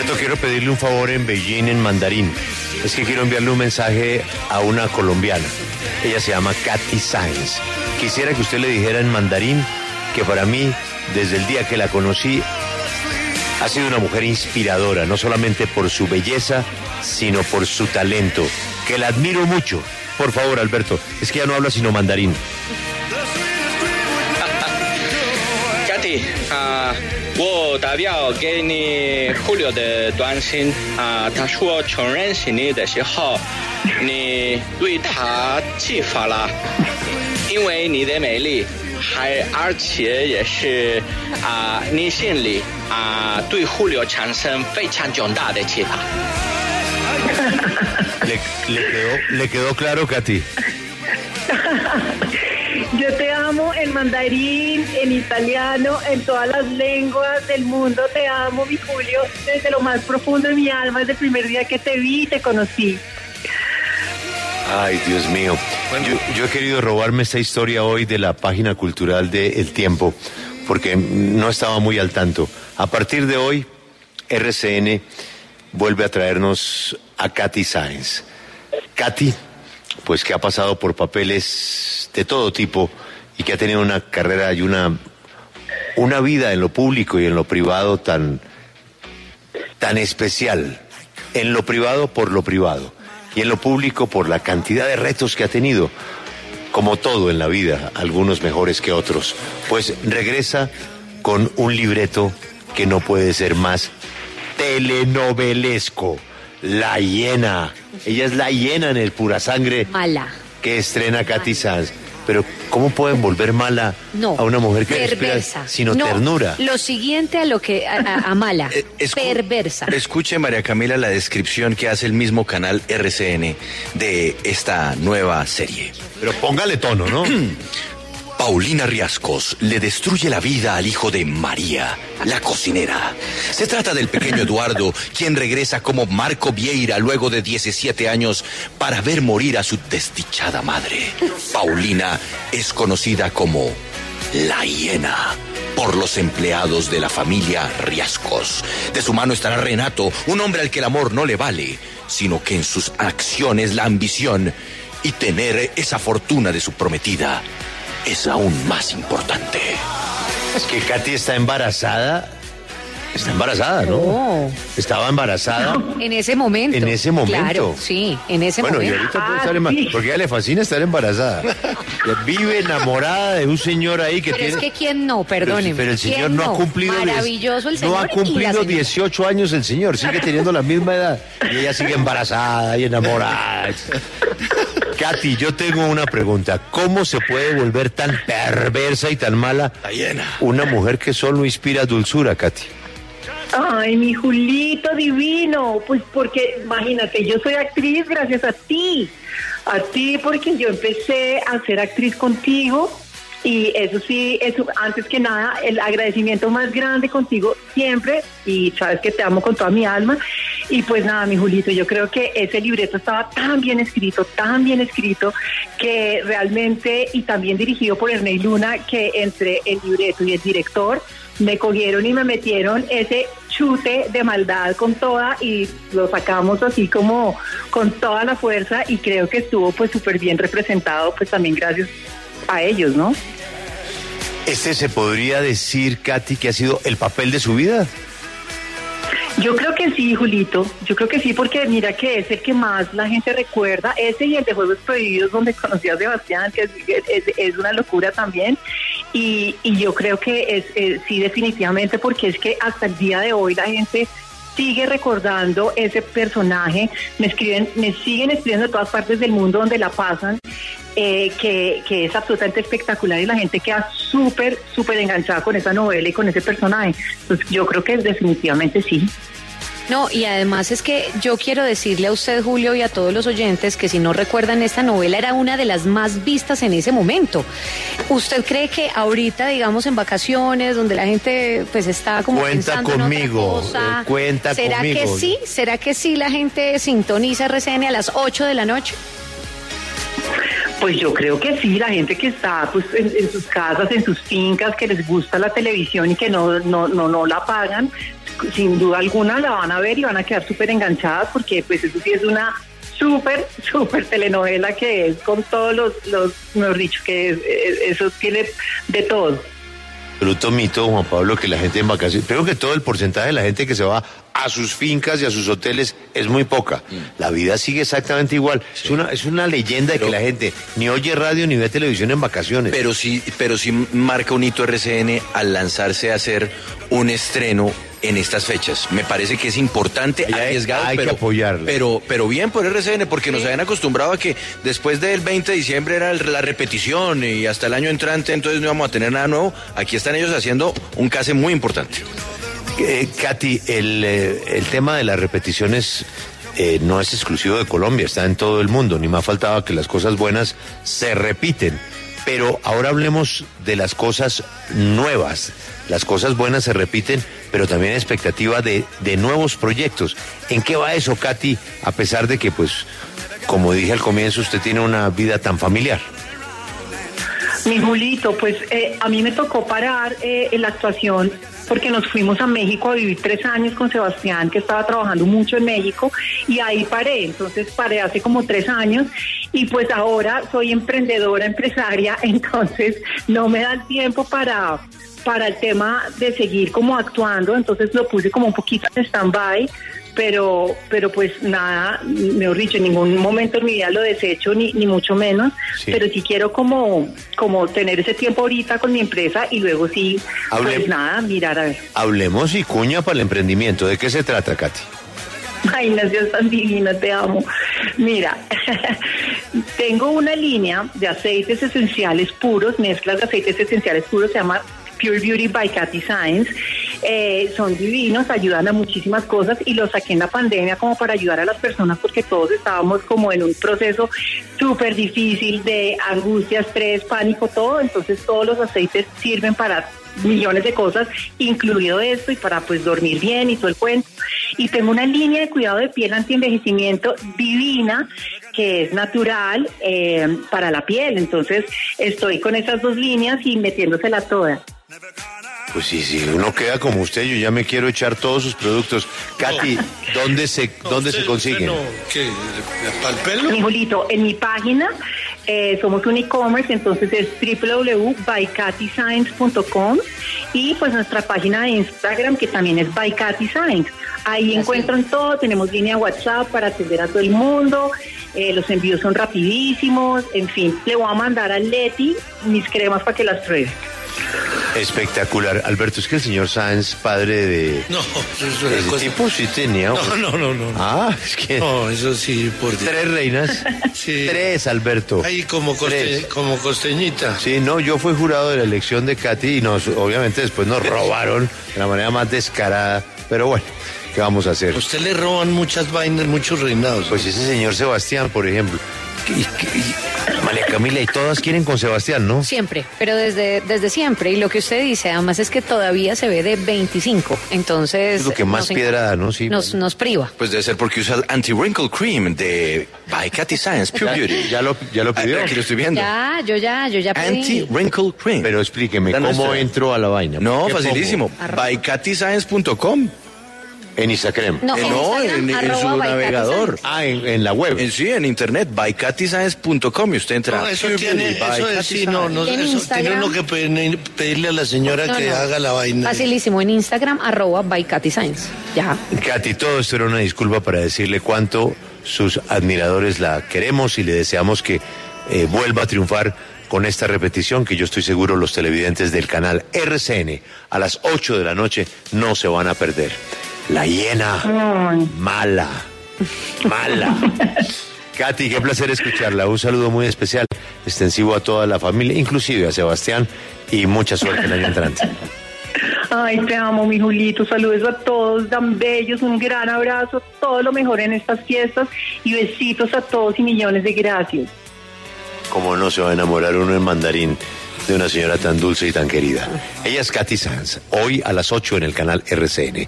Alberto, quiero pedirle un favor en Beijing, en mandarín. Es que quiero enviarle un mensaje a una colombiana. Ella se llama Katy Sáenz. Quisiera que usted le dijera en mandarín que para mí, desde el día que la conocí, ha sido una mujer inspiradora, no solamente por su belleza, sino por su talento, que la admiro mucho. Por favor, Alberto, es que ya no habla sino mandarín. Katy, 我代表给你Julio的短信他说承认是你的时候，你对他启发了，因为你的美丽，而且也是你心里对Julio产生非常重大的启发。 ¿Le quedó claro, Katy? Yo te amo en mandarín, en italiano, en todas las lenguas del mundo. Te amo, mi Julio, desde lo más profundo de mi alma, desde el primer día que te vi y te conocí. Ay, Dios mío. Yo he querido robarme esta historia hoy de la página cultural de El Tiempo, porque no estaba muy al tanto. A partir de hoy, RCN vuelve a traernos a Katy Sáenz. Katy, pues que ha pasado por papeles de todo tipo y que ha tenido una carrera y una vida en lo público y en lo privado tan especial. En lo privado por lo privado y en lo público por la cantidad de retos que ha tenido. Como todo en la vida, algunos mejores que otros. Pues regresa con un libreto que no puede ser más telenovelesco. La hiena. Ella es la hiena en el Pura Sangre. Mala. Que estrena Katy Sáenz. Pero ¿cómo pueden volver mala a una mujer que perversa, sino ternura? Lo siguiente a lo que a mala, perversa. Escuche, María Camila, la descripción que hace el mismo canal RCN de esta nueva serie. Pero póngale tono, ¿no? Paulina Riascos le destruye la vida al hijo de María, la cocinera. Se trata del pequeño Eduardo, quien regresa como Marco Vieira luego de 17 años para ver morir a su desdichada madre. Paulina es conocida como la hiena por los empleados de la familia Riascos. De su mano estará Renato, un hombre al que el amor no le vale, sino que en sus acciones la ambición y tener esa fortuna de su prometida es aún más importante. Es que Katy está embarazada. Está embarazada, ¿no? No. Estaba embarazada. En ese momento. En ese momento. Claro, sí, en ese momento. Bueno, y ahorita puede estar embarazada, porque a ella le fascina estar embarazada. Vive enamorada de un señor ahí que pero tiene... es que quién no, perdóneme. Pero el señor no ha cumplido... Maravilloso el señor. No ha cumplido 18 años el señor, sigue teniendo la misma edad. Y ella sigue embarazada y enamorada. Katy, yo tengo una pregunta. ¿Cómo se puede volver tan perversa y tan mala una mujer que solo inspira dulzura, Katy? Ay, mi Julito divino, pues porque imagínate, yo soy actriz gracias a ti porque yo empecé a ser actriz contigo y eso sí, eso antes que nada, el agradecimiento más grande contigo siempre y sabes que te amo con toda mi alma y pues nada, mi Julito, yo creo que ese libreto estaba tan bien escrito que realmente y también dirigido por Ernei Luna que entre el libreto y el director me cogieron y me metieron ese chute de maldad con toda y lo sacamos así como con toda la fuerza y creo que estuvo pues súper bien representado pues también gracias a ellos, ¿no? ¿Este se podría decir, Katy, que ha sido el papel de su vida? Yo creo que sí, Julito, yo creo que sí, porque mira que es el que más la gente recuerda, ese y el de Juegos Prohibidos donde conocí a Sebastián, que es una locura también, y yo creo que sí, definitivamente, porque es que hasta el día de hoy la gente sigue recordando ese personaje, me siguen escribiendo de todas partes del mundo donde la pasan, que es absolutamente espectacular y la gente queda súper enganchada con esa novela y con ese personaje. Entonces yo creo que definitivamente sí. No, y además es que yo quiero decirle a usted, Julio, y a todos los oyentes que si no recuerdan, esta novela era una de las más vistas en ese momento. ¿Usted cree que ahorita, digamos, en vacaciones, donde la gente pues está como pensando en otra cosa, cuenta ¿será conmigo? que sí? ¿Será que sí la gente sintoniza RCN a las 8 de la noche? Pues yo creo que sí, la gente que está pues en sus casas, en sus fincas, que les gusta la televisión y que no la pagan, sin duda alguna la van a ver y van a quedar súper enganchadas, porque pues eso sí es una súper telenovela, que es con todos los mejor dicho, que eso tiene de todo. Absoluto mito, Juan Pablo, que la gente en vacaciones, creo que todo el porcentaje de la gente que se va a sus fincas y a sus hoteles es muy poca. La vida sigue exactamente igual. Sí. Es una leyenda de que la gente ni oye radio ni ve televisión en vacaciones. Pero sí marca un hito RCN al lanzarse a hacer un estreno en estas fechas. Me parece que es importante, arriesgado, hay que apoyarlo. Pero bien por RCN, porque nos habían acostumbrado a que después del 20 de diciembre era la repetición y hasta el año entrante, entonces no íbamos a tener nada nuevo. Aquí están ellos haciendo un case muy importante. Katy, el tema de las repeticiones no es exclusivo de Colombia, está en todo el mundo. Ni más faltaba que las cosas buenas se repiten. Pero ahora hablemos de las cosas nuevas. Las cosas buenas se repiten, pero también hay expectativa de nuevos proyectos. ¿En qué va eso, Katy? A pesar de que, pues, como dije al comienzo, usted tiene una vida tan familiar. Mi Julito, pues a mí me tocó parar en la actuación porque nos fuimos a México a vivir 3 años con Sebastián, que estaba trabajando mucho en México, y ahí paré. Entonces paré hace como 3 años y pues ahora soy emprendedora, empresaria, entonces no me da el tiempo para el tema de seguir como actuando, entonces lo puse como un poquito en stand-by, pero pues nada, mejor dicho, en ningún momento en mi vida lo desecho, ni mucho menos, sí. Pero sí quiero como tener ese tiempo ahorita con mi empresa y luego sí, pues nada, mirar a ver. Hablemos y cuña para el emprendimiento. ¿De qué se trata, Katy? Ay, no seas tan divina, te amo. Mira, tengo una línea de aceites esenciales puros, mezclas de aceites esenciales puros, se llama Pure Beauty by Katy Science. Son divinos, ayudan a muchísimas cosas y los saqué en la pandemia como para ayudar a las personas, porque todos estábamos como en un proceso súper difícil de angustia, estrés, pánico, todo. Entonces todos los aceites sirven para millones de cosas, incluido esto, y para pues dormir bien y todo el cuento. Y tengo una línea de cuidado de piel anti-envejecimiento divina, que es natural para la piel. Entonces estoy con esas 2 líneas y metiéndosela toda. Pues sí, uno queda como usted, yo ya me quiero echar todos sus productos. Katy, ¿dónde se consiguen? ¿Qué? ¿Para el pelo? Mi Julito, en mi página somos un e-commerce, entonces es www.bykatyscience.com, y pues nuestra página de Instagram, que también es bykatyscience. Ahí encuentran todo, tenemos línea WhatsApp para atender a todo el mundo, los envíos son rapidísimos, en fin, le voy a mandar a Leti mis cremas para que las pruebe. Espectacular. Alberto, es que el señor Sáenz, padre de... No, eso es ese tipo sí tenía... No. Ah, es que... No, eso sí, por Dios. 3 reinas. Sí. 3, Alberto. Ahí como costeñita. Sí, no, yo fui jurado de la elección de Katy y obviamente después nos robaron de la manera más descarada, pero bueno, ¿qué vamos a hacer? A usted le roban muchas vainas, muchos reinados. Pues ese señor Sebastián, por ejemplo. María Camila, y todas quieren con Sebastián, ¿no? Siempre, pero desde siempre. Y lo que usted dice, además, es que todavía se ve de 25. Entonces... Es lo que más piedra da, ¿no? Sí. Nos priva. Pues debe ser porque usa el anti-wrinkle cream de By Katy Science, Pure Beauty. ¿Ya lo pidió? Aquí lo estoy viendo. Yo ya pedí. Anti-wrinkle cream. Pero explíqueme, ¿cómo entro a la vaina? No, facilísimo. ByKatyScience.com. En Instagram. No, en su navegador. En la web. Sí, en internet, ByKatyScience.com, y usted entra. No, eso tiene uno que pedirle a la señora que haga la vaina. Facilísimo, en Instagram, @ByKatyScience. Ya. Katy, todo esto era una disculpa para decirle cuánto sus admiradores la queremos y le deseamos que vuelva a triunfar con esta repetición, que yo estoy seguro los televidentes del canal RCN a las 8 de la noche no se van a perder. La hiena mala. Katy, qué placer escucharla. Un saludo muy especial, extensivo a toda la familia, inclusive a Sebastián, y mucha suerte el año entrante. Ay, te amo, mi Julito. Saludos a todos, tan bellos. Un gran abrazo, todo lo mejor en estas fiestas, y besitos a todos y millones de gracias. Cómo no se va a enamorar uno en mandarín de una señora tan dulce y tan querida. Ella es Katy Science, hoy a las 8 en el canal RCN.